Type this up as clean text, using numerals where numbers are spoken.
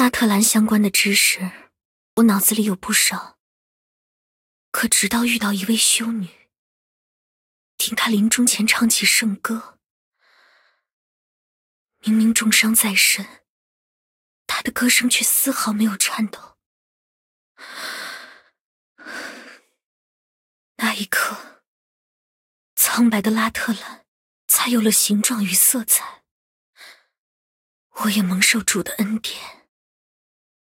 拉特兰相关的知识，我脑子里有不少。可直到遇到一位修女，听她临终前唱起圣歌，明明重伤在身，她的歌声却丝毫没有颤抖。那一刻，苍白的拉特兰才有了形状与色彩。我也蒙受主的恩典。